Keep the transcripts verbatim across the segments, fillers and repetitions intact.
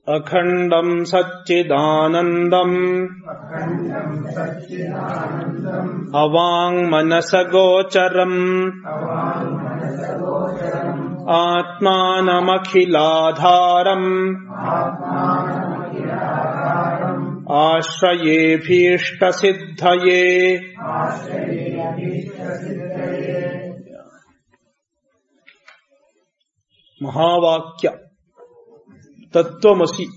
Akhandam Satchidanandam Avang Manasagocharam Atmanamakhilādhāram Ashrayebhishta siddhaye. Mahavakya Tattvamasi.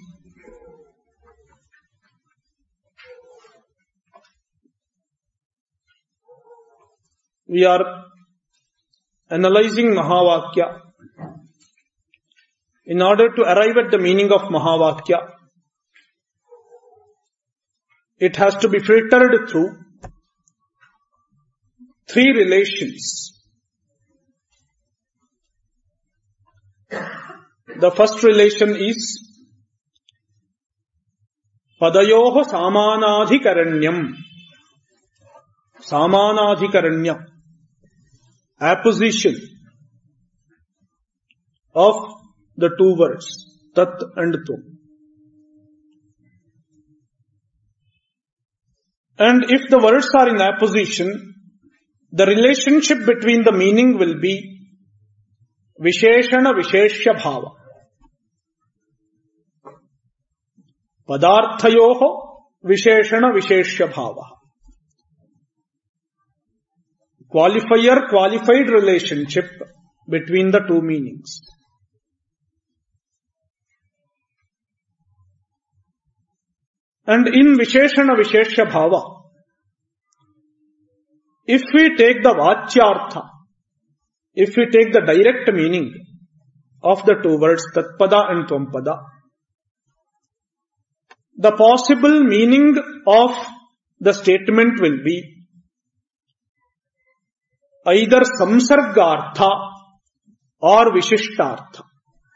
We are analyzing Mahavakya. In order to arrive at the meaning of Mahavakya, it has to be filtered through three relations. The first relation is Padayoho Samanadhikaranyam. Samanadhikaranyam. Apposition of the two words, Tat and Tvam. And if the words are in apposition, the relationship between the meaning will be Visheshana Visheshya Bhava. Padarthayoho Visheshana Visheshya Bhava. Qualifier qualified relationship between the two meanings. And in Visheshana Visheshya Bhava, if we take the Vachyartha, if we take the direct meaning of the two words Tatpada and Tvampada, the possible meaning of the statement will be either Samsargartha or Vishishtartha.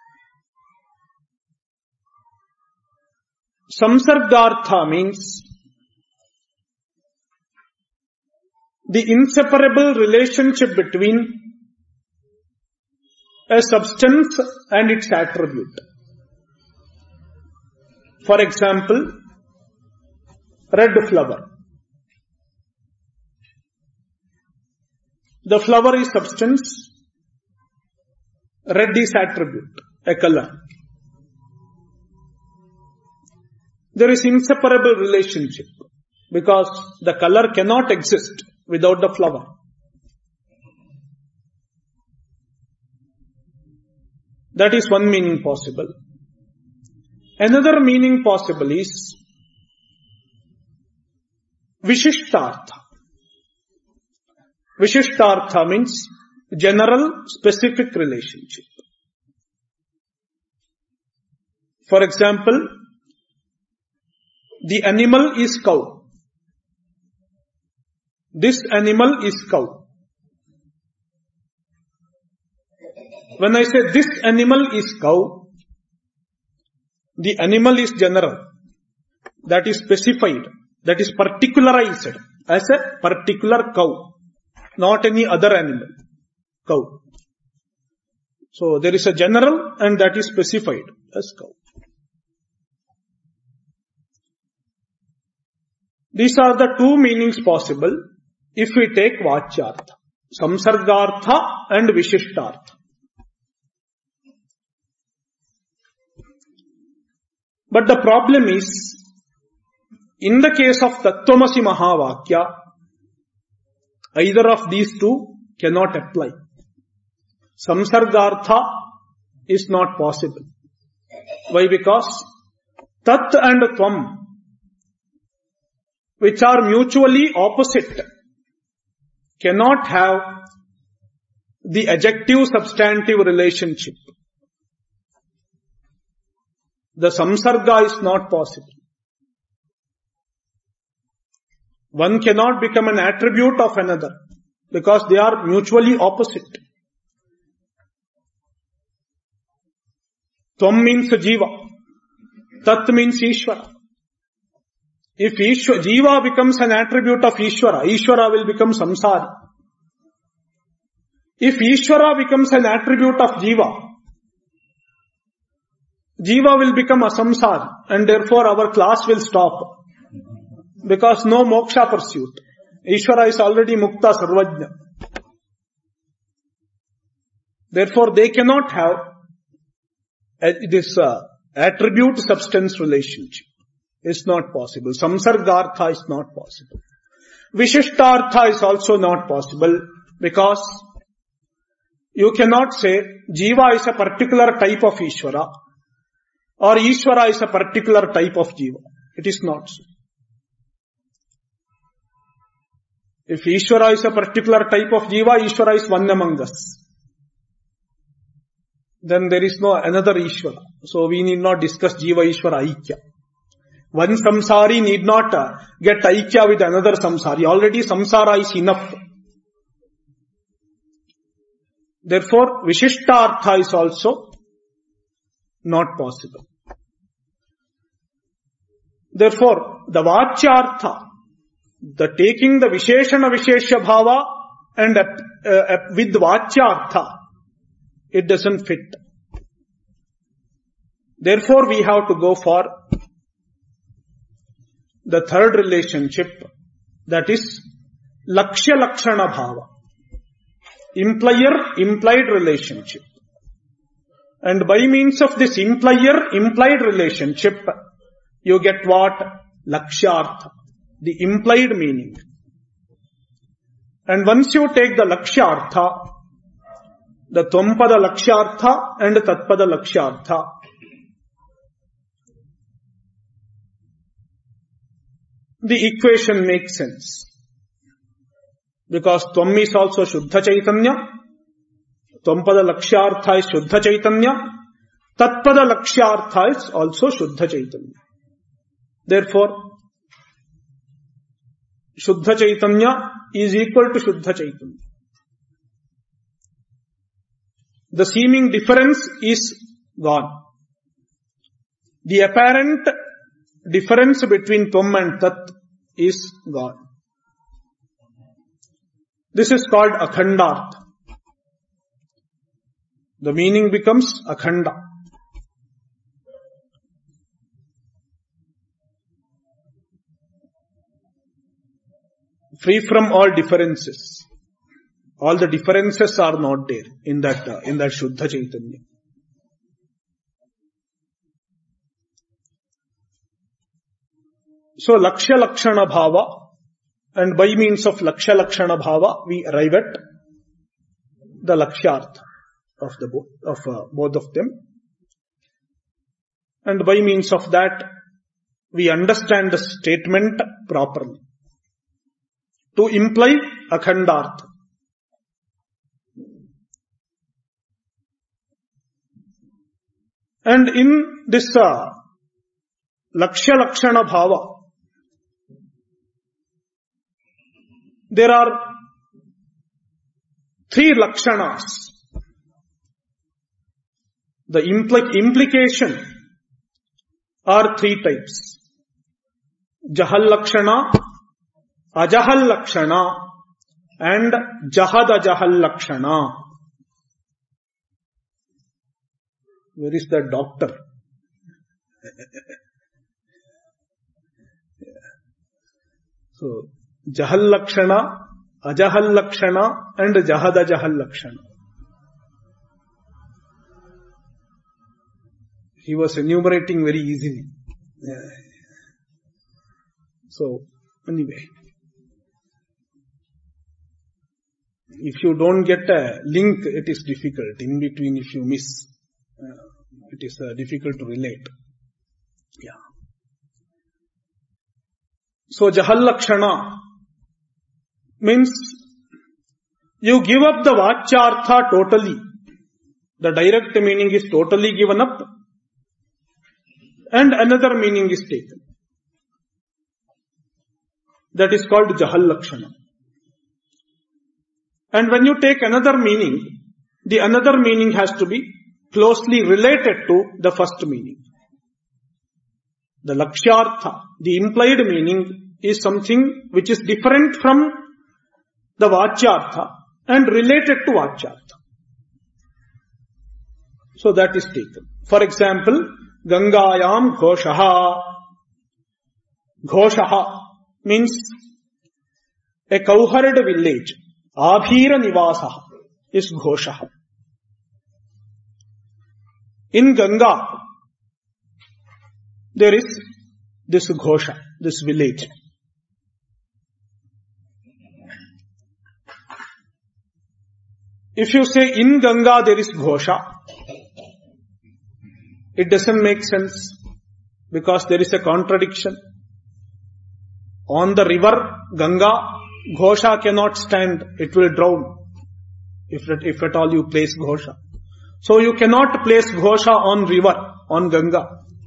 Samsargartha means the inseparable relationship between a substance and its attribute. For example, red flower. The flower is substance, red is attribute, a color. There is inseparable relationship because the color cannot exist without the flower. That is one meaning possible. Another meaning possible is Vishishtartha. Vishishtartha means general specific relationship. For example, the animal is cow. This animal is cow. When I say this animal is cow, the animal is general. That is specified. That is particularized as a particular cow. Not any other animal. Cow. So there is a general and that is specified as cow. These are the two meanings possible if we take Vachyartha. Samsargartha and Vishishtartha. But the problem is, in the case of Tattvamasi Mahavakya, either of these two cannot apply. Samsargartha is not possible. Why? Because Tat and Tvam, which are mutually opposite, cannot have the adjective substantive relationship. The samsarga is not possible. One cannot become an attribute of another because they are mutually opposite. Tvam means Jiva. Tat means Ishvara. If Ishvara, Jiva becomes an attribute of Ishvara, Ishvara will become samsari. If Ishvara becomes an attribute of Jiva, Jiva will become a samsara and therefore our class will stop. Because no moksha pursuit. Ishvara is already mukta sarvajna. Therefore they cannot have this uh, attribute substance relationship. It's not possible. Samsargartha is not possible. Vishishtartha is also not possible because you cannot say Jiva is a particular type of Ishvara or Ishvara is a particular type of Jiva. It is not so. If Ishvara is a particular type of Jiva, Ishvara is one among us. Then there is no another Ishvara. So we need not discuss Jiva Ishvara Aikya. One samsari need not uh, get Aikya with another samsari. Already samsara is enough. Therefore, Vishishtartha is also not possible. Therefore, the Vachyartha, the taking the Visheshana Vishesha Bhava and uh, uh, with Vachyartha, it doesn't fit. Therefore, we have to go for the third relationship, that is Lakshya Lakshana Bhava. Implier, implied relationship. And by means of this implier, implied relationship, you get what? Lakshyartha. The implied meaning. And once you take the Lakshyartha, the Tvam-pada Lakshyartha and Tat-pada Lakshyartha, the equation makes sense. Because Tvam is also Shuddha Chaitanya, Tvam-pada Lakshyartha is Shuddha Chaitanya, Tat-pada Lakshyartha is also Shuddha Chaitanya. Therefore, Shuddha Chaitanya is equal to Shuddha Chaitanya. The seeming difference is gone. The apparent difference between Tvam and Tat is gone. This is called Akhandartha. The meaning becomes Akhanda. Free from all differences. All the differences are not there in that, uh, in that Shuddha Chaitanya. So, Lakshya Lakshana Bhava, and by means of Lakshya Lakshana Bhava, we arrive at the Lakshyartha of the both, of uh, both of them. And by means of that, we understand the statement properly. To imply Akhandartha. And in this uh, Lakshya Lakshana Bhava, there are three Lakshanas. The impl- implication are three types. Jahal Lakshana, Ajahal Lakshana and Jahad Ajahal Lakshana. Where is that doctor? So, Jahal Lakshana, Ajahal Lakshana and Jahad Ajahal Lakshana. He was enumerating very easily. Yeah. So, anyway. If you don't get a link, it is difficult. In between, if you miss, uh, it is uh, difficult to relate. Yeah. So, Jahal Lakshana means you give up the Vachyartha totally. The direct meaning is totally given up and another meaning is taken. That is called Jahal Lakshana. And when you take another meaning, the another meaning has to be closely related to the first meaning. The Lakshyartha, the implied meaning, is something which is different from the Vachyartha and related to Vachyartha. So that is taken. For example, Gangayam Ghoshaha. Ghoshaha means a cowherd village. Abhira Nivasaha is Ghoshaha. In Ganga, there is this Ghosha, this village. If you say in Ganga there is Ghosha, it doesn't make sense because there is a contradiction. On the river Ganga, Ghosha cannot stand, it will drown if, if at all you place Ghosha. So you cannot place Ghosha on river, on Ganga.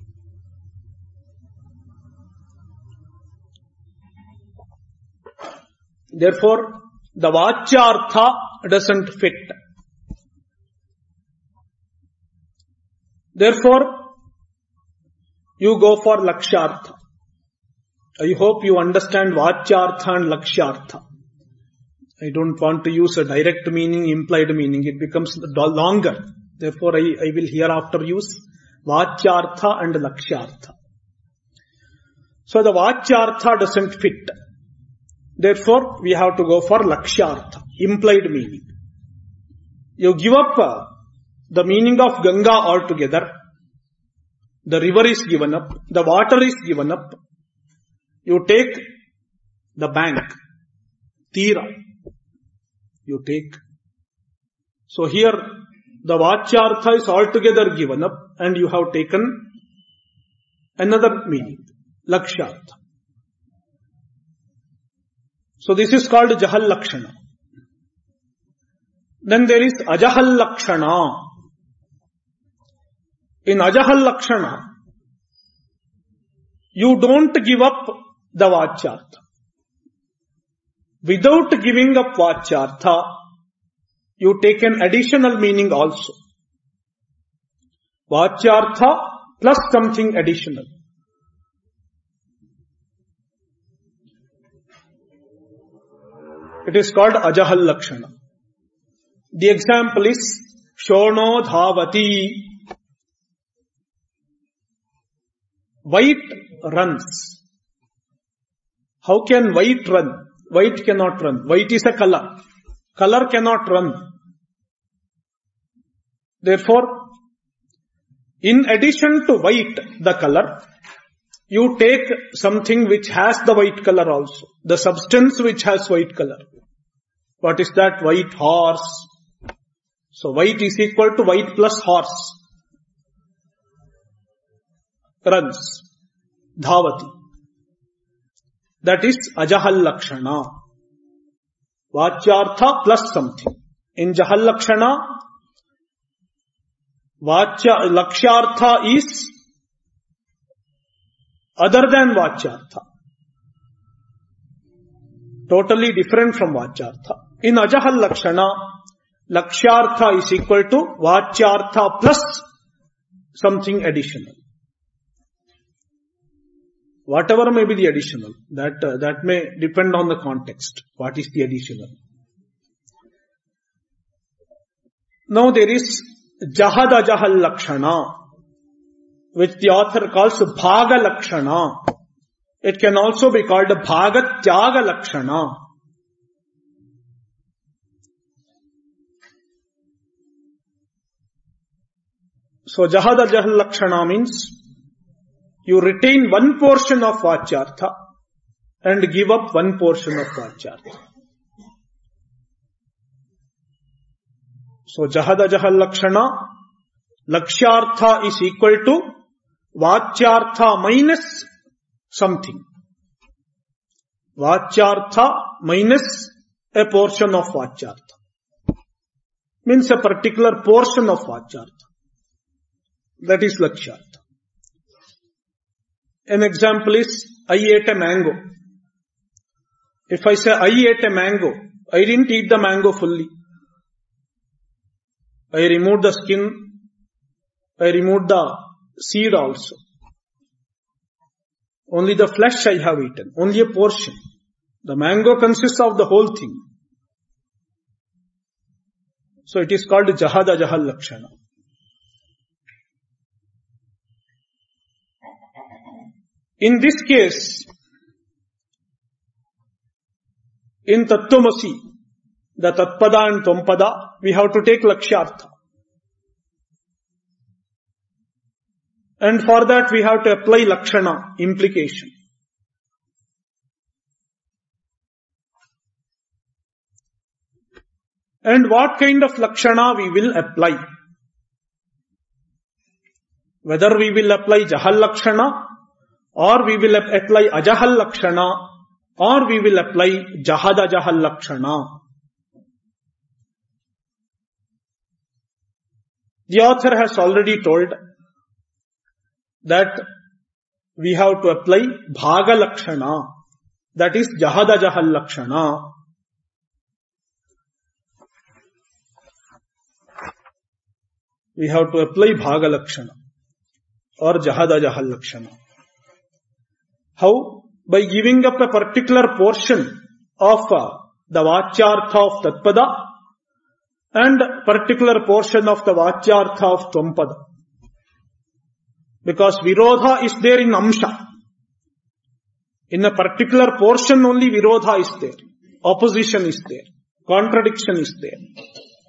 Therefore, the Vachyartha doesn't fit. Therefore, you go for Lakshyartha. I hope you understand Vachyartha and Lakshyartha. I don't want to use a direct meaning, implied meaning. It becomes longer. Therefore, I, I will hereafter use Vachyartha and Lakshyartha. So the Vachyartha doesn't fit. Therefore, we have to go for Lakshyartha, implied meaning. You give up uh, the meaning of Ganga altogether. The river is given up. The water is given up. You take the bank, Tira. You take. So here, the Vachyartha is altogether given up and you have taken another meaning, Lakshyartha. So this is called Jahal Lakshana. Then there is Ajahal Lakshana. In Ajahal Lakshana, you don't give up the Vachyartha. Without giving up Vachyartha, you take an additional meaning also. Vachyartha plus something additional. It is called Ajahal Lakshana. The example is Shono Dhavati. White runs. How can white run? White cannot run. White is a color. Color cannot run. Therefore, in addition to white, the color, you take something which has the white color also. The substance which has white color. What is that? White horse. So white is equal to white plus horse. Runs. Dhavati. That is Ajahal Lakshana. Vachyartha plus something. In Jahal Lakshana, Vachya, Lakshyartha is other than Vachyartha. Totally different from Vachyartha. In Ajahal Lakshana, Lakshyartha is equal to Vachyartha plus something additional. Whatever may be the additional, that uh, that may depend on the context. What is the additional? Now there is Jahad Ajahal Lakshana, which the author calls Bhaga Lakshana. It can also be called Bhagat Tyaga Lakshana. So Jahad Ajahal Lakshana means you retain one portion of Vachyartha and give up one portion of Vachyartha. So Jahad Ajahal Lakshana, Lakshyartha is equal to Vachyartha minus something. Vachyartha minus a portion of Vachyartha. Means a particular portion of Vachyartha. That is Lakshyartha. An example is, I ate a mango. If I say I ate a mango, I didn't eat the mango fully. I removed the skin, I removed the seed also. Only the flesh I have eaten, only a portion. The mango consists of the whole thing. So it is called Jahad Ajahal Lakshana. In this case, in Tattvamasi, the Tatpada and Tvampada, we have to take Lakshyartha. And for that we have to apply Lakshana, implication. And what kind of Lakshana we will apply? Whether we will apply Jahal Lakshana, or we will apply Ajahal Lakshana, or we will apply Jahada Jahal Lakshana. The author has already told that we have to apply Bhaga Lakshana, that is Jahada Jahal Lakshana. We have to apply Bhaga Lakshana or Jahada Jahal Lakshana. How? By giving up a particular portion of uh, the Vachyartha of Tatpada and particular portion of the Vachyartha of Tvampada. Because Virodha is there in Amsha. In a particular portion only Virodha is there. Opposition is there. Contradiction is there.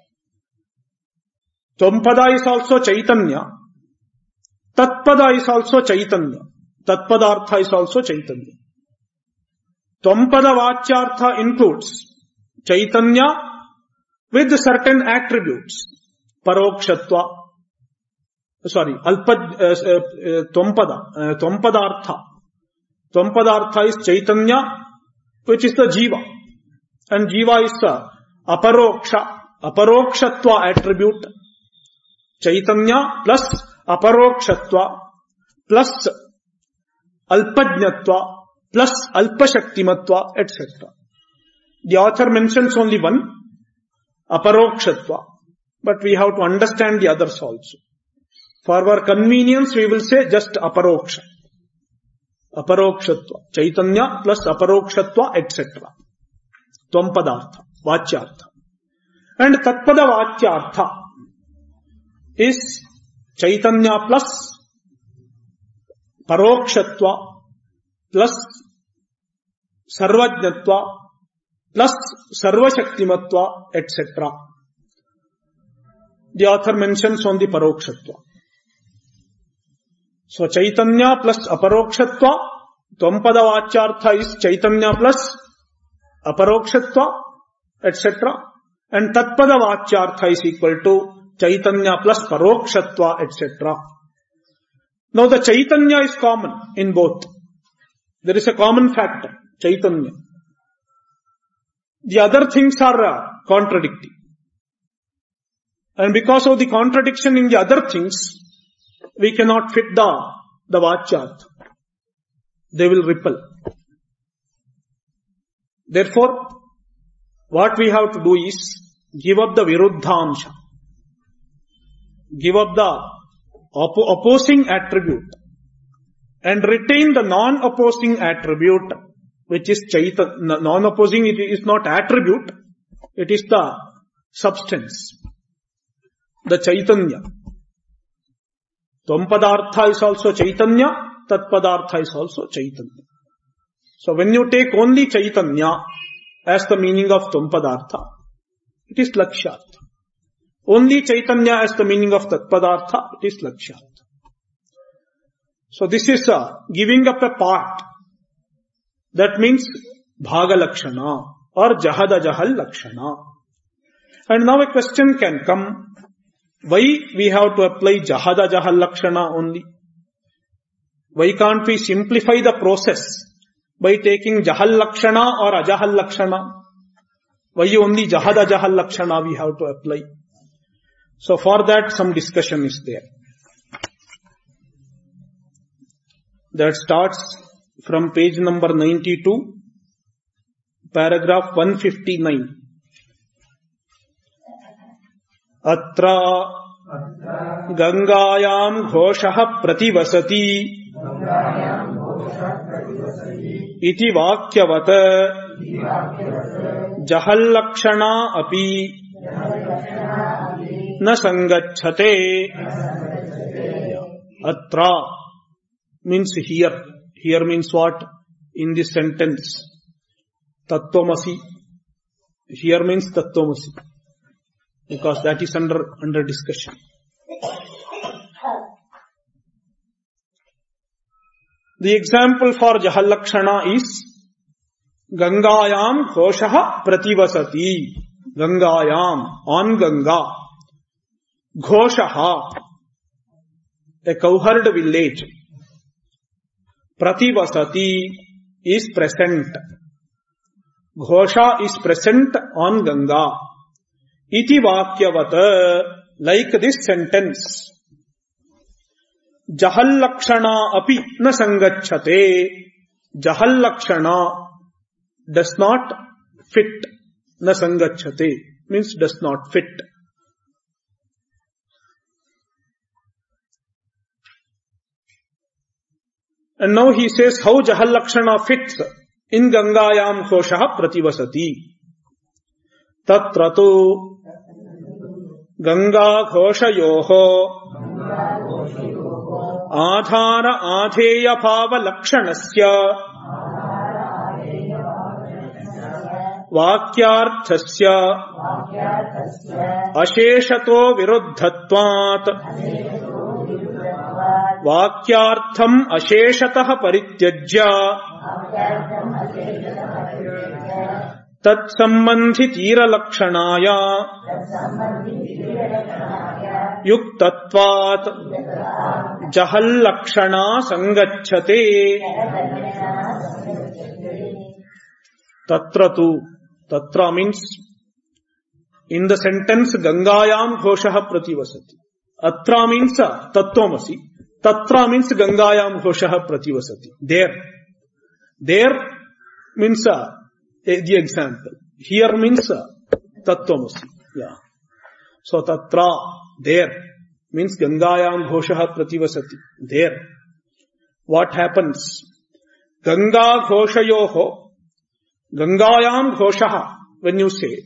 Tvampada is also Chaitanya. Tatpada is also Chaitanya. Tatpadartha is also Chaitanya. Tvampada Vachyartha includes Chaitanya with certain attributes. Parokshatva. Sorry, Alpad, uh, uh, Tvampada, uh, Tvampadartha. Tvampadartha is Chaitanya, which is the Jiva. And Jiva is uh, Aparoksha, Aparokshatva attribute. Chaitanya plus Aparokshatva plus Alpajnatva plus Alpashaktimatva, et cetera. The author mentions only one, Aparokshatva. But we have to understand the others also. For our convenience, we will say just Aparoksha. Aparokshatva. Chaitanya plus Aparokshatva, et cetera. Tvampadartha, Vachyartha. And Tatpada Vachyartha is Chaitanya plus Parokshatva plus Sarvajnatva plus Sarvashaktimatva, et cetera. The author mentions on the Parokshatva. So Chaitanya plus Aparokshatva, Tvampada Vachyartha is Chaitanya plus Aparokshatva, et cetera. And Tatpada Vachyartha is equal to Chaitanya plus Parokshatva, et cetera. Now the Chaitanya is common in both. There is a common factor, Chaitanya. The other things are uh, contradicting. And because of the contradiction in the other things, we cannot fit the, the Vachyartha. They will repel. Therefore, what we have to do is give up the Viruddhamsha. Give up the oppo- opposing attribute and retain the non-opposing attribute, which is Chaitanya. Non-opposing, it is not attribute, it is the substance. The Chaitanya. Tvampadartha is also Chaitanya, Tatpadartha is also Chaitanya. So when you take only Chaitanya as the meaning of Tvampadartha, it is Lakshyartha. Only Chaitanya as the meaning of Tatpadartha, it is Lakshyartha. So this is a giving up a part. That means Bhaga Lakshana or Jahada Jahal Lakshana. And now a question can come. Why we have to apply Jahada Jahal Lakshana only? Why can't we simplify the process by taking Jahal Lakshana or Ajahal Lakshana? Why only Jahada Jahal Lakshana we have to apply? So for that some discussion is there. That starts from page number ninety-two, paragraph one fifty-nine. Atra Gangayam Ghoshaha Prativasati Iti Vakyavata Jahal Lakshana Api Na Sangachate. Atra means here. Here means what? In this sentence, Tattvamasi. Here means Tattvamasi. Because that is under, under discussion. The example for Jahallakshana is Gangayam Ghoshaha Prativasati. Gangayam, on Ganga. Ghoshaha, a cowherd village. Prativasati is present. Ghosha is present on Ganga. Iti Vakyavata, like this sentence. Jahallakshana api na sangacchate. Jahallakshana does not fit. Na sangacchate means does not fit. And now he says how Jahallakshana fits in Gangayam Ghoshaha Prativasati. Tatratu Ganga Ghoshayoho Adhara Adheya Bhava Lakshanasya Vakyarthasya Asheshato Viruddhatvat Vakyartham Asheshatah Parityajya Tat Sambandhi Tira Lakshanaya Yuktatvat Jahallakshana Sangacchate. Tatratu. Tatra means in the sentence Gangayam Ghoshaha Prativasati. Atra means Tattvamasi. Tatra means Gangayam Ghoshaha Prativasati. There. There means uh, the example. Here means uh, Tattvamasi. Yeah. So Tatra, there, means Gangayam Ghoshaha Prativasati. There. What happens? Ganga Ghoshayoho. Gangayam Ghoshaha, when you say,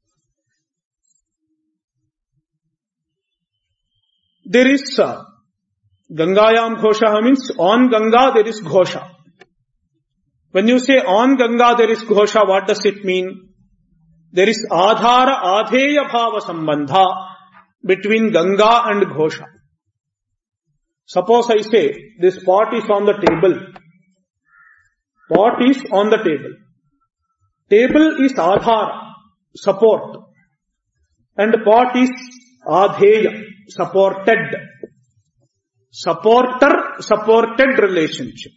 there is uh, Gangayam Ghoshaha means on Ganga there is Ghosha. When you say on Ganga there is Ghosha, what does it mean? There is Adhara Adheya Bhava Sambandha between Ganga and Ghosha. Suppose I say this pot is on the table. Pot is on the table. Table is Adhara, support. And pot is Adheya, supported. Supporter, supported relationship.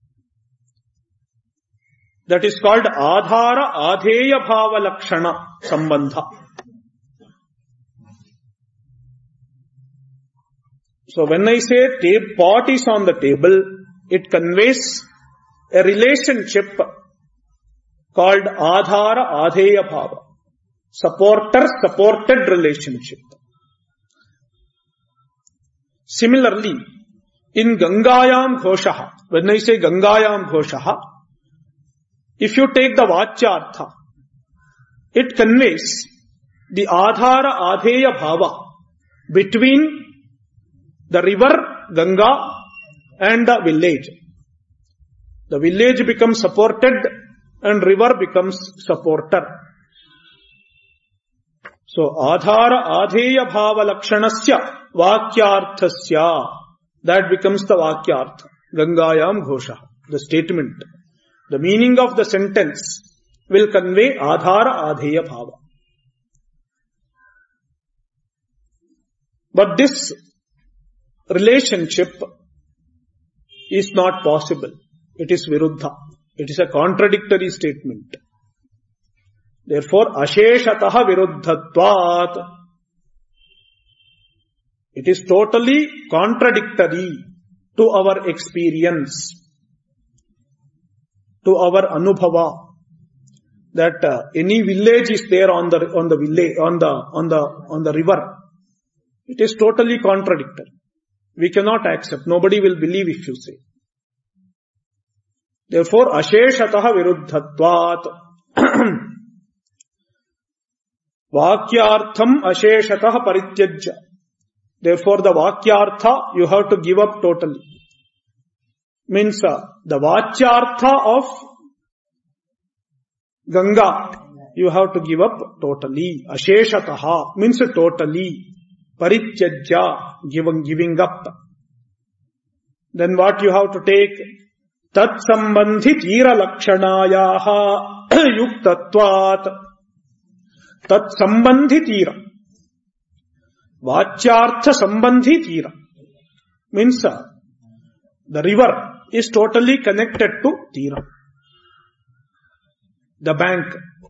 That is called Adhara Adheya Bhava Lakshana Sambandha. So when I say tape, pot is on the table, it conveys a relationship called Adhara Adheya Bhava. Supporter, supported relationship. Similarly, in Gangayam Ghoshaha, when I say Gangayam Ghoshaha, if you take the Vachyartha, it conveys the Adhara Adheya Bhava between the river Ganga and the village. The village becomes supported and river becomes supporter. So, Adhara Adheya Bhava Lakshanasya Vakyarthasya. That becomes the Vakyartha. Gangayam Ghosha. The statement. The meaning of the sentence will convey Adhara Adheya Bhava. But this relationship is not possible. It is Viruddha. It is a contradictory statement. Therefore, Asheshataha Viruddhatvat. It is totally contradictory to our experience, to our anubhava, that uh, any village is there on the on the village on the on the on the river. It is totally contradictory. We cannot accept. Nobody will believe if you say. Therefore, Asheshataha Viruddhatvat. Vakyartham Asheshataha Parityajya. Therefore, the Vakyartha you have to give up totally. means uh, the vachyartha of Ganga, you have to give up totally. Asheshataha means totally. Parityajya, giving, giving up. Then what you have to take? Tat sambandhi tira lakshanayaha yuktatvat. Tat sambandhi tira. Vachyartha sambandhi tira. Means uh, the river is totally connected to tira. The bank.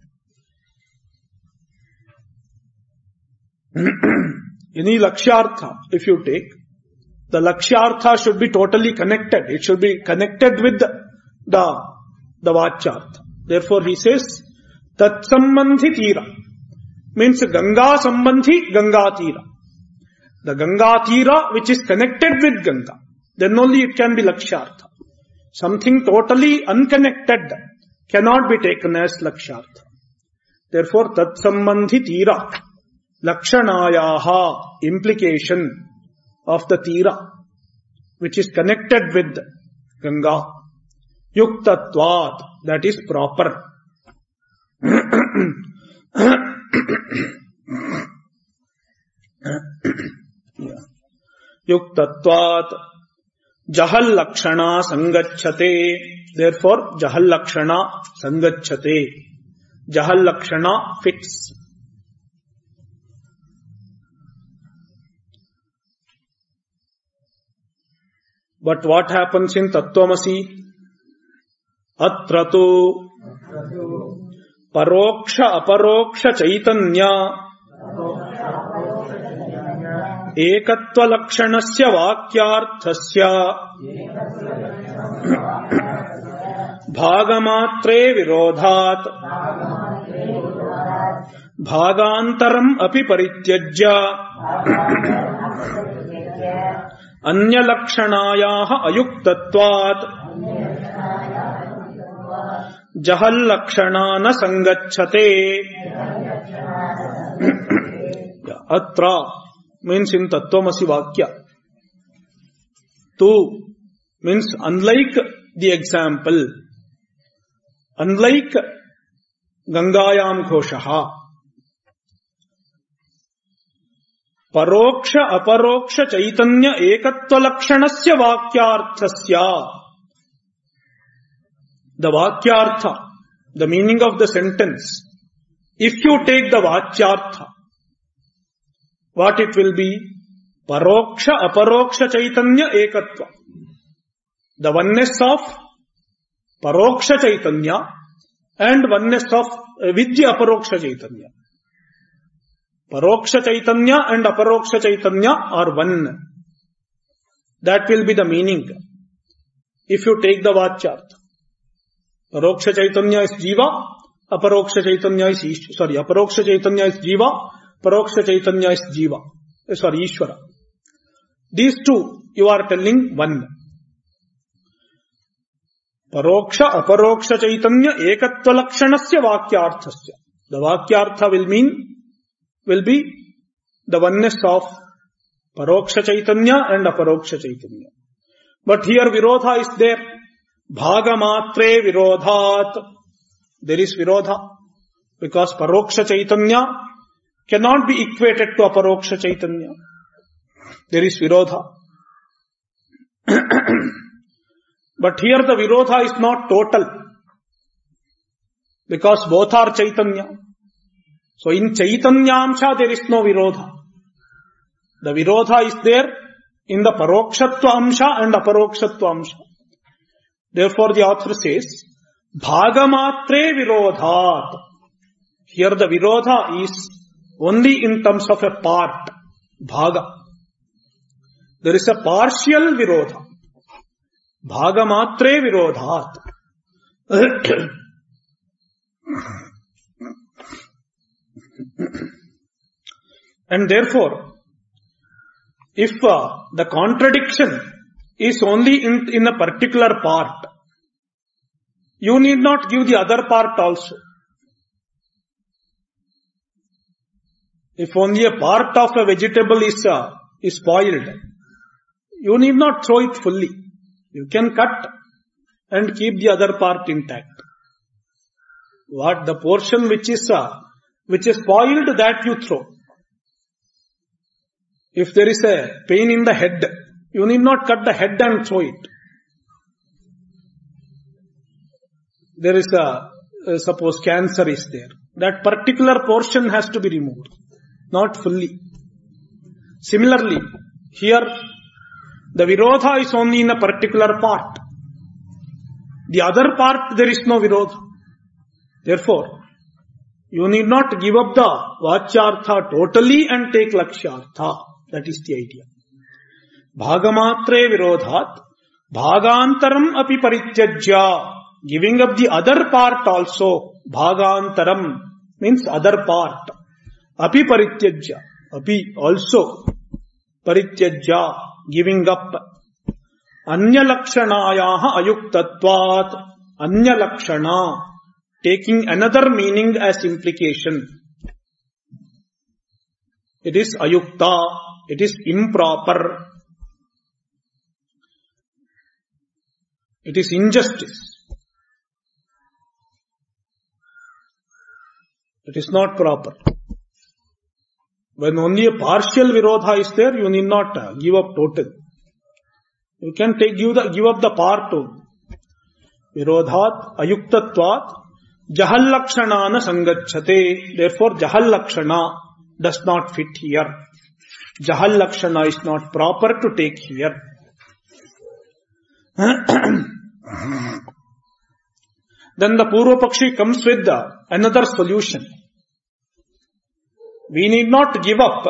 Any lakshyartha, if you take, the lakshyartha should be totally connected. It should be connected with the, the, the vachyartha. Therefore he says, tat sambandhi tira. Means Ganga sambandhi, Ganga tira. The Ganga tira which is connected with Ganga. Then only it can be lakshyartha. Something totally unconnected cannot be taken as lakshyartha. Therefore, tat sambandhi tira. Lakshanayaha, implication of the tira, which is connected with Ganga. Yuktatvat, that is proper. Yuktatvat, jahal lakshana sangacchate. Therefore, jahal lakshana sangacchate. Jahal lakshana fits. But what happens in Tattvamasi? Atrato paroksha aparoksha chaitanya ekatva lakshanasya vakyarthasya bhagamatre virodhat bhagantaram api parityajya Anya lakshanayaha ayuktatvat jahal lakshanana sangacchate. Atra means in Tattvamasi Vakya. Tu means unlike the example, unlike Gangayam Ghoshaha, Paroksha aparoksha chaitanya ekatva lakshanasya vakyarthasya. The vakyartha, the meaning of the sentence, if you take the vachyartha, what it will be? Paroksha aparoksha chaitanya ekatva. The oneness of paroksha chaitanya and oneness of uh, vidya aparoksha chaitanya. Paroksha Chaitanya and Aparoksha Chaitanya are one. That will be the meaning. If you take the Vachyartha. Paroksha Chaitanya is Jiva, Aparoksha Chaitanya is Ishvara. Sorry, Aparoksha Chaitanya is Jiva, Paroksha Chaitanya is Jiva. Sorry, Ishvara. These two, you are telling one. Paroksha Aparoksha Chaitanya ekatva lakshanasya vakyarthasya. The Vakyartha will mean will be the oneness of Paroksha Chaitanya and Aparoksha Chaitanya. But here Virodha is there. Bhagamatre Virodhat. There is Virodha. Because Paroksha Chaitanya cannot be equated to Aparoksha Chaitanya. There is Virodha. But here the Virodha is not total. Because both are Chaitanya. So in Chaitanyamsha there is no Virodha. The Virodha is there in the Parokshatva Amsha and Aparokshatva Amsha. Therefore the author says, Bhagamatre Virodhat. Here the Virodha is only in terms of a part. Bhaga. There is a partial Virodha. Bhagamatre Virodhat. And therefore, if uh, the contradiction is only in, in a particular part, you need not give the other part also. If only a part of a vegetable is, uh, is spoiled, you need not throw it fully. You can cut and keep the other part intact. What the portion which is uh, which is spoiled, that you throw. If there is a pain in the head, you need not cut the head and throw it. There is a, uh, suppose cancer is there. That particular portion has to be removed, not fully. Similarly, here the virodha is only in a particular part. The other part there is no virodha. Therefore, you need not give up the vachyartha totally and take lakshyartha. That is the idea. Bhagamatre virodhat, bhagantaram api parityajya. Giving up the other part also. Bhagantaram means other part. Api parityajya. Api also. Parityajya. Giving up. Anya lakshanayaha ayuktatvat. Anya lakshana. Taking another meaning as implication. It is ayukta. It is improper. It is injustice. It is not proper. When only a partial virodha is there, you need not uh, give up total. You can take give, the, give up the part too. Virodhat ayuktatvat jahallakshana sangacchate. Therefore, jahallakshana does not fit here. Jahallakshana is not proper to take here. Then the Purva Pakshi comes with the, another solution. We need not give up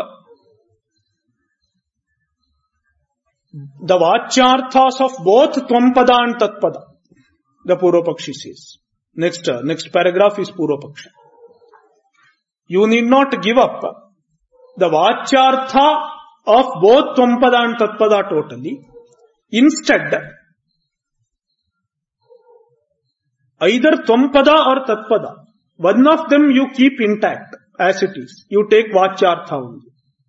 the vachyarthas of both Tvampada and Tatpada. The Purva Pakshi says. Next, uh, next paragraph is Purva Paksha. You need not give up the vachyartha of both Tvampada and Tatpada totally. Instead, either Tvampada or Tatpada, one of them you keep intact as it is. You take vachyartha only.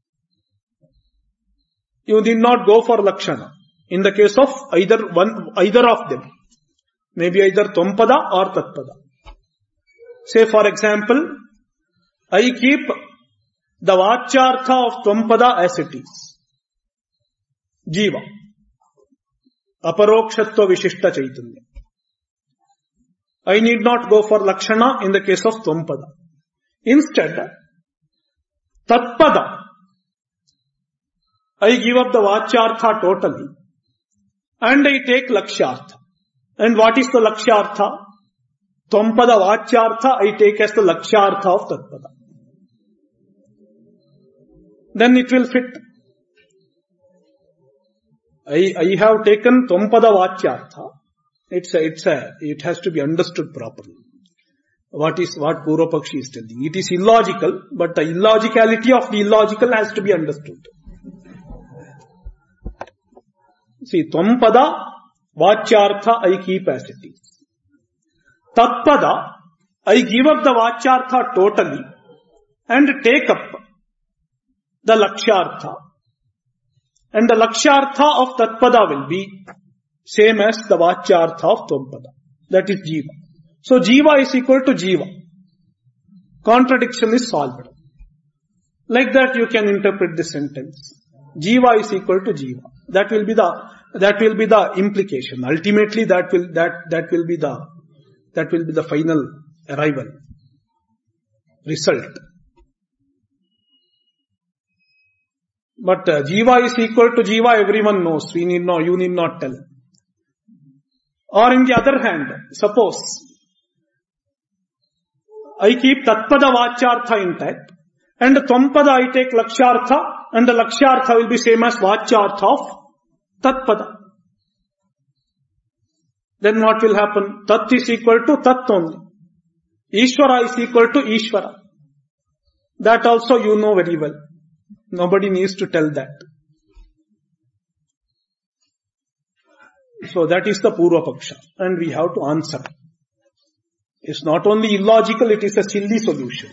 You need not go for lakshana. In the case of either one, either of them. Maybe either Tvampada or Tatpada. Say for example, I keep the vachyartha of Tvampada as it is. Jiva. Aparokshatva Vishishta Chaitanya. I need not go for lakshana in the case of Tvampada. Instead, Tatpada, I give up the vachyartha totally and I take lakshyartha. And what is the lakshyartha? Tvampada vachyartha I take as the lakshyartha of Tatpada. Then it will fit. I, I have taken Tvampada vachyartha. It's a, it's a, it has to be understood properly. What is, what Purva Pakshi is telling. It is illogical, but the illogicality of the illogical has to be understood. See, Tvampada, vachyartha I keep as it is. Tatpada, I give up the vachyartha totally and take up the lakshyartha. And the lakshyartha of Tatpada will be same as the vachyartha of Tvampada. That is Jiva. So Jiva is equal to Jiva. Contradiction is solved. Like that you can interpret this sentence. Jiva is equal to Jiva. That will be the, that will be the implication. Ultimately that will, that, that will be the, that will be the final arrival. Result. But uh, Jiva is equal to Jiva, everyone knows. We need no, you need not tell. Or in the other hand, suppose I keep Tatpada vachyartha intact and Tvampada I take lakshyartha and the lakshyartha will be same as vachyartha of Tatpada. Then what will happen? Tat is equal to Tat only. Ishvara is equal to Ishvara. That also you know very well. Nobody needs to tell that. So that is the Purva Paksha. And we have to answer. It's not only illogical, it is a silly solution.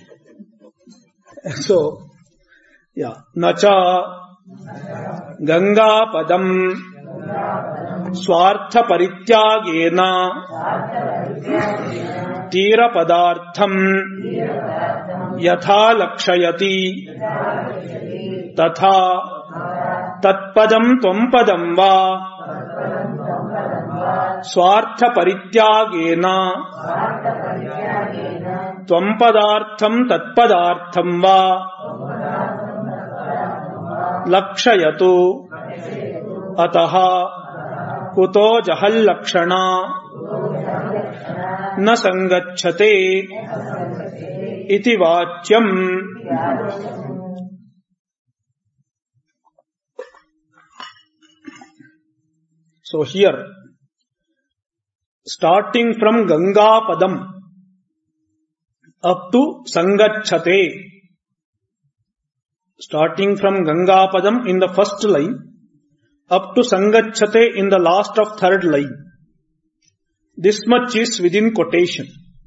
So, yeah. Nacha Ganga Padam Swartha parityagena tira padartham yatha lakshayati tatha tatpadam tvam va Swartha parityagena tvam padartham tatpadartham va lakshayatu ataha kuto jahal lakshana na sangacchate iti vachyam. So here, starting from Ganga Padam up to Sangacchate, starting from Ganga Padam in the first line up to Sangacchate in the last of third line, this much is within quotation.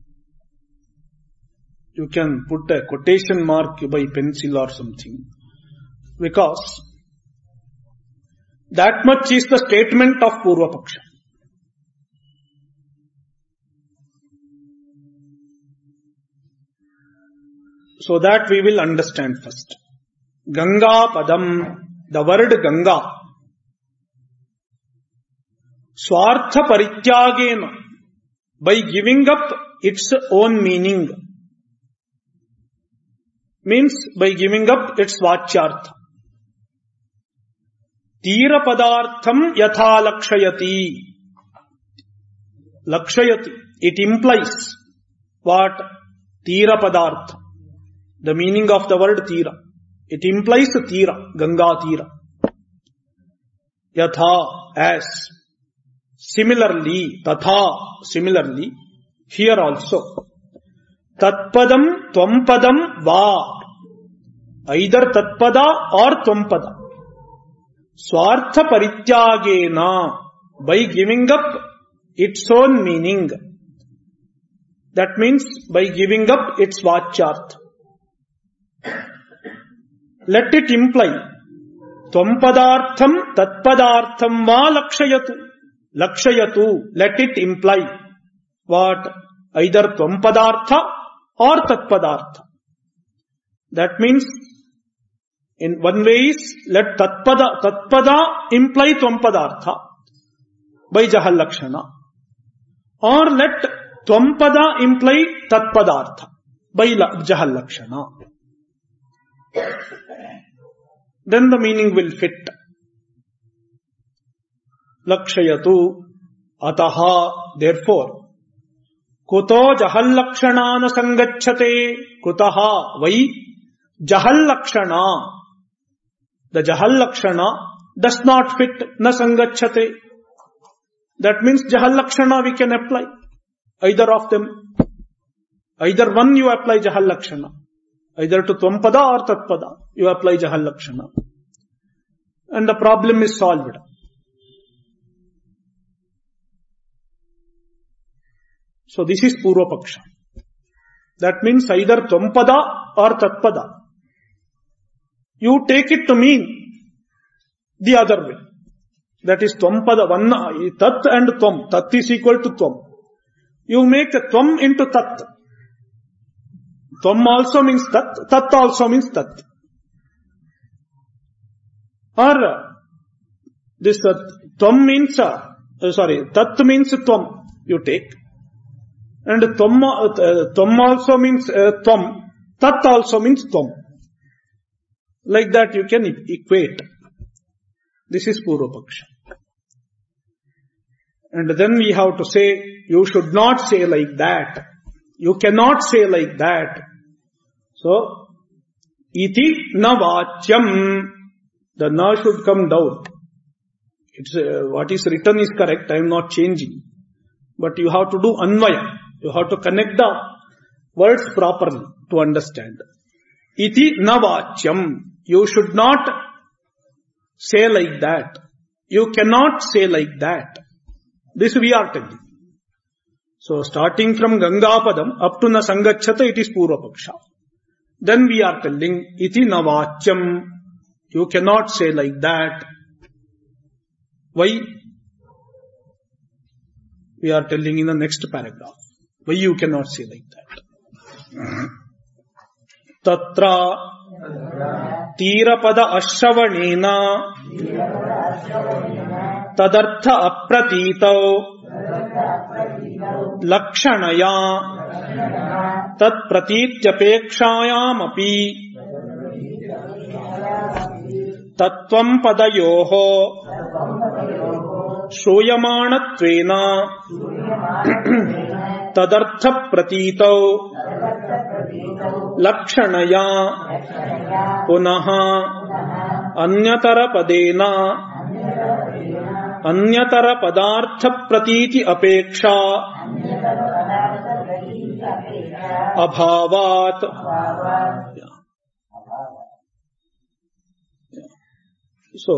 You can put a quotation mark by pencil or something, because that much is the statement of Purva Paksha. So that we will understand first. Ganga Padam, the word Ganga. Swartha Parityagena, by giving up its own meaning. Means by giving up its Vachyartha. Tira padartham yatha lakshayati. Lakshayati. It implies what? Tira padartha. The meaning of the word tira. It implies tira, Ganga tira. Yatha, as. Similarly, tatha, similarly, here also. Tatpadam, tvam va. Either tatpada or tvam. Swartha parityagena, by giving up its own meaning. That means by giving up its vachyartha. Let it imply tvam tatpadartham va lakshayatu. Lakshayatu, let it imply what? Either tvam padartha or tatpadartha. That means in one way is let tatpada, tatpada imply tvam padartha by jahal lakshana, or let tvam pada imply tatpadartha by jahal lakshana. Then the meaning will fit. Lakshayatu ataha, therefore, kuto jahal lakshana na sangacchate. Kutaha, why? Jahal lakshana. The jahal lakshana does not fit na sangacchate. That means jahal lakshana we can apply. Either of them. Either one you apply jahal lakshana. Either to tvam-pada or tat-pada. You apply jahal lakshana. And the problem is solved. So this is Purva Paksha. That means either tvam-pada or tat-pada. You take it to mean the other way. That is tvam-pada, one, tat and tvam. Tat is equal to tvam. You make a tvam into tat. Tvam also means tat, tat also means tat. Or this uh, tvam means, uh, sorry, tat means tvam, you take. And tvam, uh, tvam also means uh, tvam, tat also means tvam. Like that you can equate. This is Purva Paksha. And then we have to say, you should not say like that. You cannot say like that. So, iti na vachyam. The na should come down. It's uh, what is written is correct. I am not changing. But you have to do anvaya. You have to connect the words properly to understand. Iti na vachyam. You should not say like that. You cannot say like that. This we are telling. So starting from Gangapadam up to na Sangacchata, it is Purva Paksha. Then we are telling iti na vachyam. You cannot say like that. Why? We are telling in the next paragraph. Why you cannot say like that? Tatra tirapada ashravanena tadartha apratitau lakshanaya tat pratityapekshayam api tattvam padayoho shruyamanattvena tadartha pratitau lakshanaya punaha anyatara padena anyatara padartha pratiti apeksha abhavat. Yeah. Yeah. So,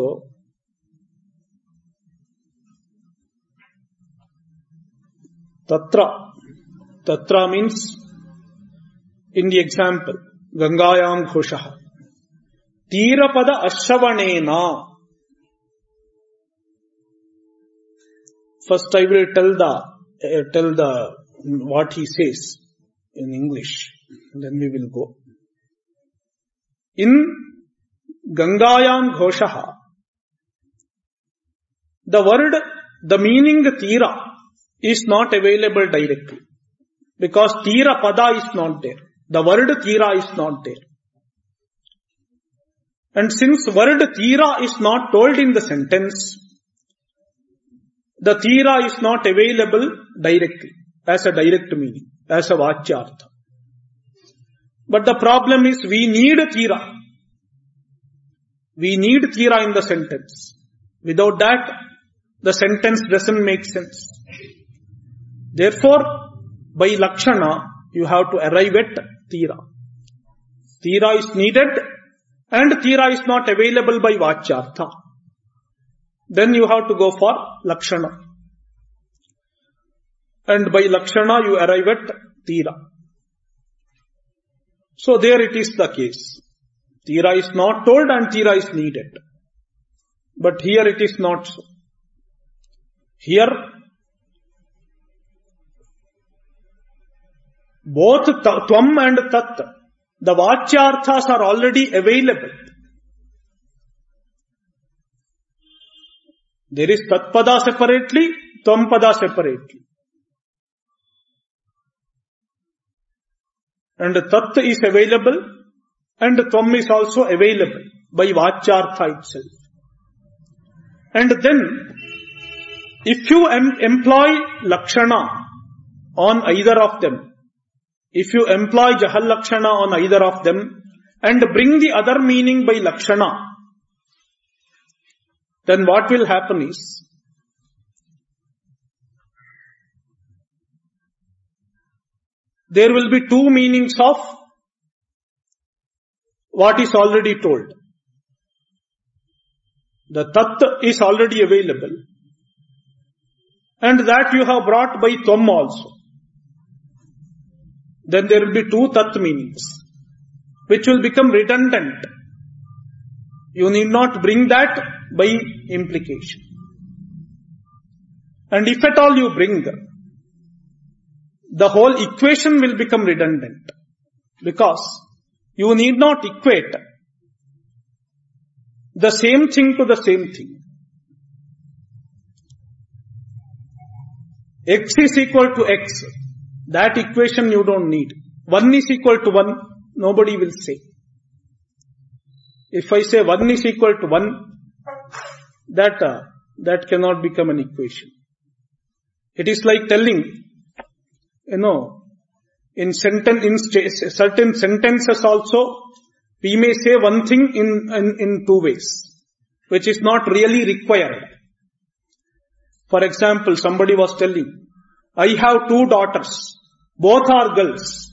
tatra, tatra means in the example, Gangayam Ghoshaha. Tirapada ashravanena. First I will tell the, uh, tell the, what he says in English. Then we will go. In Gangayam Ghoshaha, the word, the meaning tira is not available directly. Because tira pada is not there. The word tira is not there. And since word tira is not told in the sentence, the tira is not available directly, as a direct meaning, as a vachyartha. But the problem is we need tira. We need tira in the sentence. Without that, the sentence doesn't make sense. Therefore, by lakshana, you have to arrive at tira. Tira is needed and tira is not available by vachyartha. Then you have to go for lakshana. And by lakshana you arrive at tira. So there it is the case. Tira is not told and tira is needed. But here it is not so. Here, both tvam and tat, the vachyarthas are already available. There is tat pada separately, tvam pada separately. And tat is available and tvam is also available by vachyartha itself. And then, if you em- employ lakshana on either of them, if you employ jahal lakshana on either of them and bring the other meaning by lakshana, then what will happen is, there will be two meanings of what is already told. The tat is already available and that you have brought by tvam also. Then there will be two tat meanings, which will become redundant. You need not bring that by implication. And if at all you bring, the whole equation will become redundant. Because you need not equate the same thing to the same thing. X is equal to X. That equation you don't need. one is equal to one, nobody will say. If I say one is equal to one, that, uh, that cannot become an equation. It is like telling, you know, in sentence, in certain sentences also, we may say one thing in, in, in two ways, which is not really required. For example, somebody was telling, I have two daughters. Both are girls.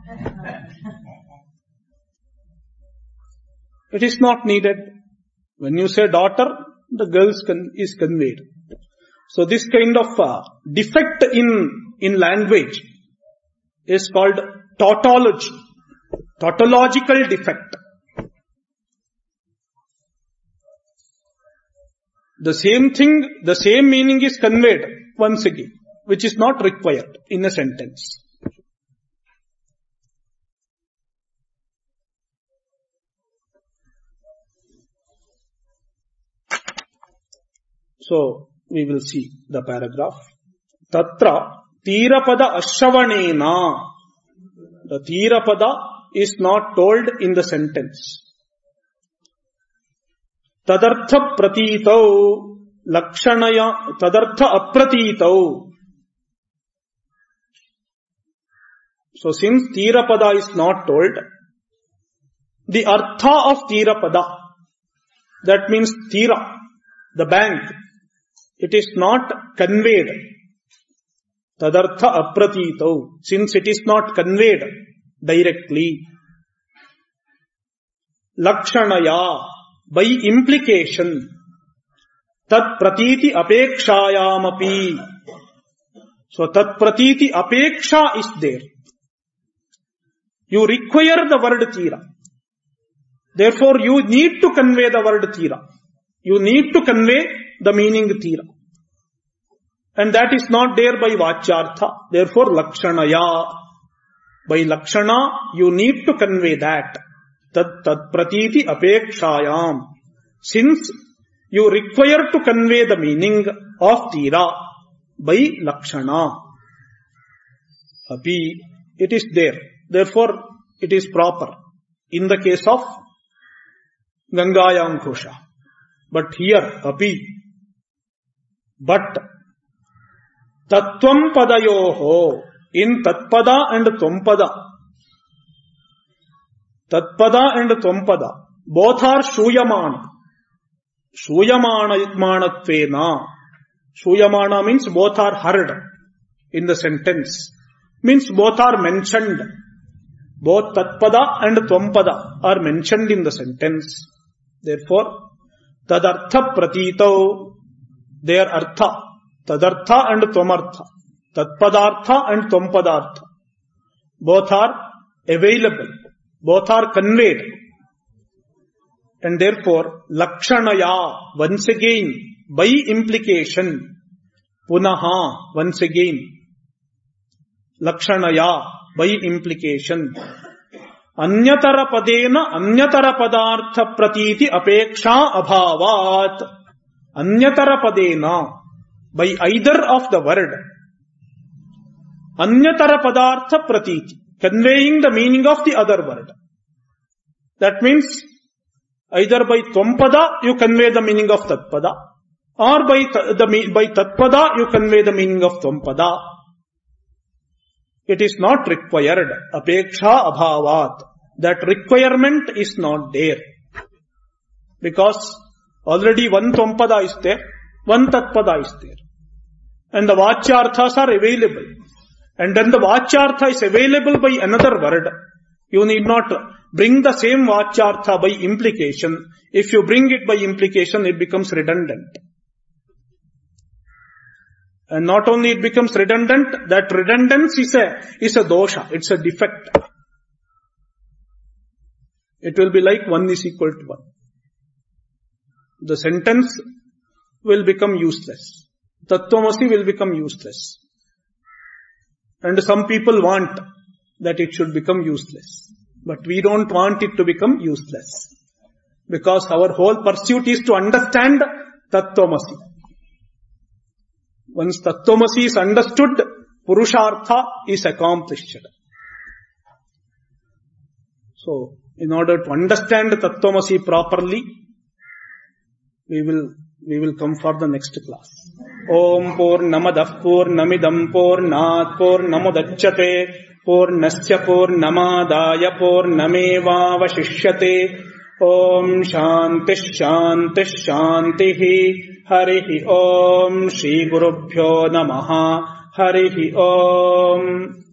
It is not needed. When you say daughter, the girls con- is conveyed. So this kind of uh, defect in, in language is called tautology. Tautological defect. the same thing, the same meaning is conveyed once again, which is not required in a sentence. So, we will see the paragraph. Tatra Tirapada Ashravanena. The Tirapada is not told in the sentence. Tadartha Pratitau Lakshanaya Tadartha Apratitau. So since Tirapada is not told, the Artha of Tirapada, that means Tira, the bank, it is not conveyed. Tadartha Apratitau, since it is not conveyed directly. Lakshanaya, by implication. Tat pratiti apekshayamapi. So tat pratiti apeksha is there. You require the word tira. Therefore you need to convey the word tira. You need to convey the meaning tira. And that is not there by vachyartha. Therefore lakshanaya. By lakshana you need to convey that. Tat tat pratiti apekshayam. Since you require to convey the meaning of tira by lakshana. Api, it is there. Therefore, it is proper in the case of Gangayam Kosha. But here, api, but Tattvam Padayoho, in Tatpada and Tvam-pada, Tatpada and Tvam-pada, both are Shuyamana. Shuyamana-manattvena. Shuyamana means both are heard in the sentence. Means both are mentioned. Both Tatpada and Tvam-pada are mentioned in the sentence. Therefore, Tadartha Pratitau, their Artha, Tadartha and Tvamartha, Tatpadartha and Tvam-padartha, both are available. Both are conveyed. And therefore, Lakshanaya, once again, by implication, Punaha, once again, Lakshanaya, by implication, Anyatara padena, Anyatara padartha pratiti apeksha abhavat, Anyatara padena, by either of the word, Anyatara padartha pratiti, conveying the meaning of the other word. That means, either by Tvam-pada you convey the meaning of Tatpada, or by the by Tatpada you convey the meaning of Tvam-pada. It is not required. Apeksha abhavat. That requirement is not there. Because already one Tvam-pada is there, one Tatpada is there. And the Vachyarthas are available. And then the Vachyartha is available by another word. You need not bring the same Vachyartha by implication. If you bring it by implication, it becomes redundant. And not only it becomes redundant, that redundance is a, is a dosha, it's a defect. It will be like one is equal to one. The sentence will become useless. Tattvamasi will become useless. And some people want that it should become useless. But we don't want it to become useless. Because our whole pursuit is to understand Tattvamasi. Once Tattvamasi is understood, Purushartha is accomplished. So, in order to understand Tattvamasi properly, we will we will come for the next class. Om Purnamadah Purnamidam Purnat Purnamudachyate Purnasya Purnamadaya Purnameva Vashishyate. Om Shanti Shanti Shanti Harihi Om Shri Gurubhyo Namaha Harihi Om.